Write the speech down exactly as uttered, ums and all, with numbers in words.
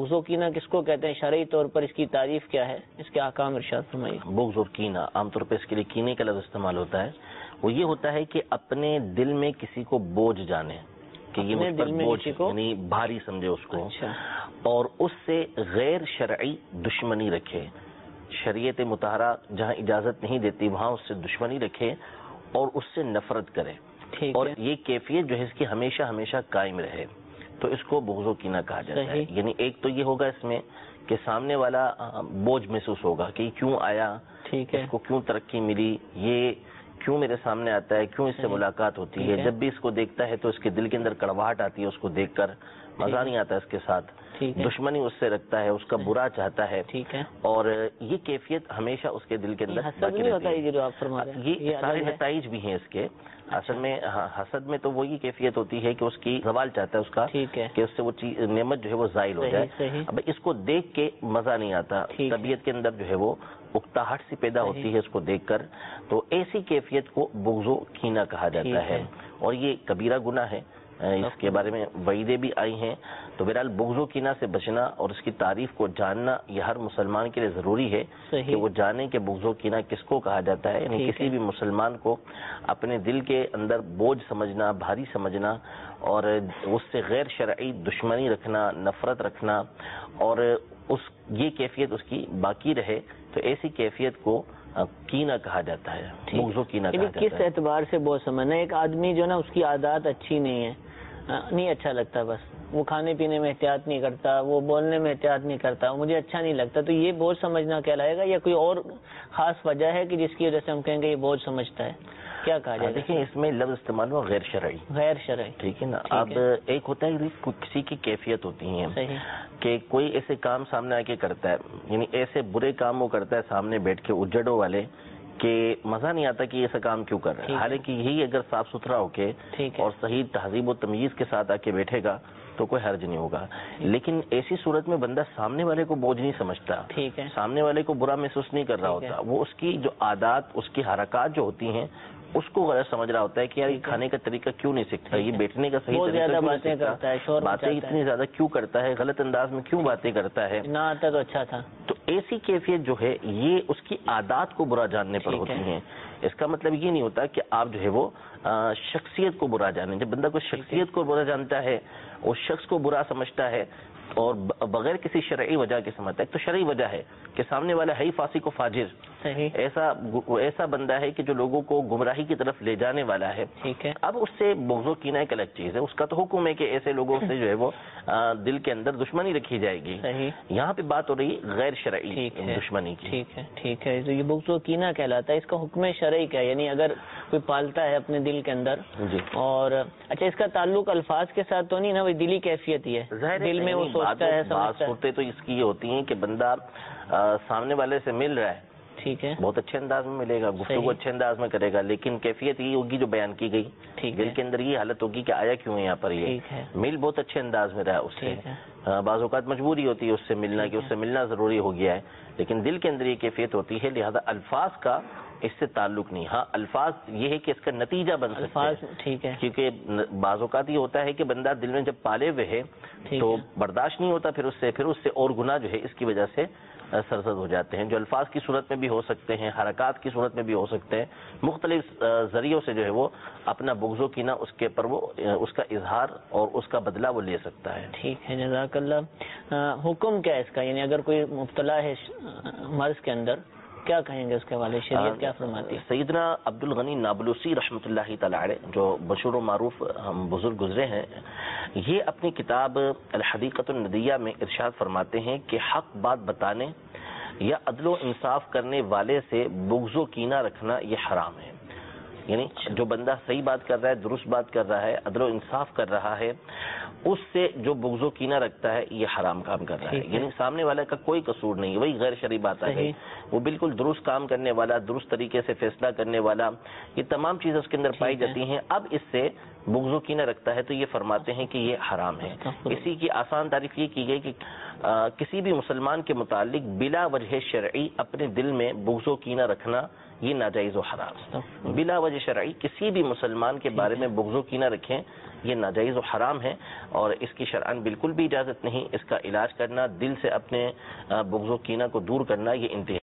بغض و کینہ کس کو کہتے ہیں؟ شرعی طور پر اس کی تعریف کیا ہے؟ اس کے احکام ارشاد فرمائیے۔ بغض اور کینہ عام طور پہ اس کے لیے کینے کا لفظ استعمال ہوتا ہے، وہ یہ ہوتا ہے کہ اپنے دل میں کسی کو بوجھ جانے کہ یہ مجھ پر بوجھ یعنی بھاری سمجھے اس کو، اچھا، اور اس سے غیر شرعی دشمنی رکھے، شریعت مطہرہ جہاں اجازت نہیں دیتی وہاں اس سے دشمنی رکھے اور اس سے نفرت کرے، اور یہ کیفیت جو ہے اس کی ہمیشہ ہمیشہ قائم رہے، تو اس کو بغض و کینہ کہا جاتا ہے۔ یعنی ایک تو یہ ہوگا اس میں کہ سامنے والا بوجھ محسوس ہوگا کہ کیوں آیا، اس کو کیوں ترقی ملی، یہ کیوں میرے سامنے آتا ہے، کیوں اس سے ملاقات ہوتی ہے، جب بھی اس کو دیکھتا ہے تو اس کے دل کے اندر کڑواہٹ آتی ہے، اس کو دیکھ کر مزہ نہیں آتا اس کے ساتھ، دشمنی اس سے رکھتا ہے، اس کا برا چاہتا ہے، اور یہ کیفیت ہمیشہ اس کے دل کے اندر باقی رہتی ہے۔ یہ سارے نتائج بھی ہیں اس کے، اصل میں حسد میں تو وہی کیفیت ہوتی ہے کہ اس کی زوال چاہتا ہے اس کا، کہ اس سے وہ چیز نعمت جو ہے وہ زائل ہو جائے۔ اب اس کو دیکھ کے مزہ نہیں آتا، طبیعت کے اندر جو ہے وہ اکتاہٹ سی پیدا ہوتی ہے اس کو دیکھ کر، تو ایسی کیفیت کو بغض و کینہ کہا جاتا ہے، اور یہ کبیرہ گناہ ہے، اس کے بارے میں وعیدیں بھی آئی ہیں۔ تو بہرحال بغض و کینہ سے بچنا اور اس کی تعریف کو جاننا یہ ہر مسلمان کے لیے ضروری ہے کہ وہ جانے کہ بغض و کینہ کس کو کہا جاتا ہے۔ یعنی کسی بھی مسلمان کو اپنے دل کے اندر بوجھ سمجھنا، بھاری سمجھنا، اور اس سے غیر شرعی دشمنی رکھنا، نفرت رکھنا، اور اس یہ کیفیت اس کی باقی رہے، تو ایسی کیفیت کو کینہ کہا جاتا ہے، بغض و کینہ کہا جاتا ہے۔ کس اعتبار سے بوجھ سمجھنا؟ ایک آدمی جو نا اس کی عادات اچھی نہیں ہے، نہیں اچھا لگتا، بس وہ کھانے پینے میں احتیاط نہیں کرتا، وہ بولنے میں احتیاط نہیں کرتا، مجھے اچھا نہیں لگتا، تو یہ بوجھ سمجھنا کہلائے گا، یا کوئی اور خاص وجہ ہے کہ جس کی وجہ سے ہم کہیں گے یہ بوجھ سمجھتا ہے؟ کیا کہا جائے؟ دیکھیں اس میں لفظ استعمال ہوا غیر شرعی، غیر شرعی، ٹھیک ہے نا۔ اب ایک ہوتا ہے کسی کی کیفیت ہوتی ہے کہ کوئی ایسے کام سامنے آ کے کرتا ہے، یعنی ایسے برے کام وہ کرتا ہے سامنے بیٹھ کے اجڑوں والے کہ مزہ نہیں آتا کہ ایسا کام کیوں کر رہا ہے، حالانکہ یہی اگر صاف ستھرا ہو کے اور صحیح تہذیب و تمیز کے ساتھ آ کے بیٹھے گا تو کوئی حرج نہیں ہوگا، لیکن ایسی صورت میں بندہ سامنے والے کو بوجھ نہیں سمجھتا، سامنے والے کو برا محسوس نہیں کر رہا ہوتا، وہ اس کی جو عادات، اس کی حرکات جو ہوتی ہیں اس کو غلط سمجھ رہا ہوتا ہے کہ یار یہ کھانے کا طریقہ کیوں نہیں سیکھتا، یہ بیٹھنے کا صحیح طریقہ کیوں نہیں سیکھتا، باتیں اتنی زیادہ کیوں کرتا ہے، غلط انداز میں کیوں باتیں کرتا ہے، نہ آتا تو اچھا تھا۔ تو ایسی کیفیت جو ہے یہ اس کی عادات کو برا جاننے پر ہوتی ہیں۔ اس کا مطلب یہ نہیں ہوتا کہ آپ جو ہے وہ شخصیت کو برا جانیں۔ جب بندہ کوئی شخصیت کو برا جانتا ہے، اس شخص کو برا سمجھتا ہے اور بغیر کسی شرعی وجہ کے سمجھتا ہے، تو شرعی وجہ ہے کہ سامنے والا ہے ہی فاسق و فاجر، ایسا ایسا بندہ ہے کہ جو لوگوں کو گمراہی کی طرف لے جانے والا ہے، اب اس سے بغض و کینہ ایک الگ چیز ہے، اس کا تو حکم ہے کہ ایسے لوگوں سے جو ہے وہ دل کے اندر دشمنی رکھی جائے گی۔ یہاں پہ بات ہو رہی غیر شرعی دشمنی کی۔ ٹھیک ہے ٹھیک ہے، تو یہ بغض و کینہ کہلاتا ہے، اس کا حکم شرعی کیا ہے؟ یعنی اگر کوئی پالتا ہے اپنے دل کے اندر، اور اچھا اس کا تعلق الفاظ کے ساتھ تو نہیں نا، وہ دلی کیفیت ہی ہے، دل میں وہ سوچتا ہے، بات صورتیں تو اس کی یہ ہوتی ہیں کہ بندہ سامنے والے سے مل رہا ہے، ٹھیک ہے، بہت اچھے انداز میں ملے گا، گفتگو اچھے انداز میں کرے گا، لیکن کیفیت یہ ہوگی جو بیان کی گئی، دل کے اندر یہ حالت ہوگی کہ آیا کیوں ہے یہاں پر، یہ مل بہت اچھے انداز میں رہا اس سے، بعض اوقات مجبوری ہوتی ہے اس سے ملنا کہ اس سے ملنا ضروری ہو گیا ہے، لیکن دل کے اندر یہ کیفیت ہوتی ہے، لہذا الفاظ کا اس سے تعلق نہیں۔ ہاں الفاظ یہ ہے کہ اس کا نتیجہ بن سکتا ہے، ٹھیک ہے، کیونکہ بعض اوقات یہ ہوتا ہے کہ بندہ دل میں جب پالے ہوئے ہے تو برداشت نہیں ہوتا، پھر اس سے پھر اس سے اور گناہ جو ہے اس کی وجہ سے سرزد ہو جاتے ہیں، جو الفاظ کی صورت میں بھی ہو سکتے ہیں، حرکات کی صورت میں بھی ہو سکتے ہیں، مختلف ذریعوں سے جو ہے وہ اپنا بغض و کینہ اس کے پر وہ اس کا اظہار اور اس کا بدلہ وہ لے سکتا ہے۔ ٹھیک ہے، جزاک اللہ۔ حکم کیا ہے اس کا؟ یعنی اگر کوئی مبتلا ہے مرض کے اندر، کیا کہیں گے اس کے حوالے، شریعت کیا فرماتی ہے؟ سیدنا عبد الغنی نابلوسی رحمۃ اللہ تعالی علیہ جو مشہور و معروف ہم بزرگ گزرے ہیں، یہ اپنی کتاب الحدیقۃ الندیہ میں ارشاد فرماتے ہیں کہ حق بات بتانے یا عدل و انصاف کرنے والے سے بغض و کینہ رکھنا یہ حرام ہے۔ یعنی جو بندہ صحیح بات کر رہا ہے، درست بات کر رہا ہے، عدل و انصاف کر رہا ہے، اس سے جو بغض و کینہ رکھتا ہے یہ حرام کام کر رہا ہے۔ یعنی سامنے والا کا کوئی قصور نہیں، وہی غیر شرعی بات آ گئی، وہ بالکل درست کام کرنے والا، درست طریقے سے فیصلہ کرنے والا، یہ تمام چیزیں اس کے اندر پائی جاتی ہیں، اب اس سے بغض و کینہ رکھتا ہے تو یہ فرماتے ہیں کہ یہ حرام ہے۔ اسی کی آسان تعریف یہ کی گئی کہ کسی بھی مسلمان کے متعلق بلا وجہ شرعی اپنے دل میں بغض و کینہ رکھنا یہ ناجائز و حرام، بلا وجہ شرعی کسی بھی مسلمان کے بارے میں بغض و کینہ رکھیں یہ ناجائز و حرام ہے اور اس کی شرعاً بالکل بھی اجازت نہیں. اس کا علاج کرنا، دل سے اپنے بغض و کینہ کو دور کرنا، یہ انتہائی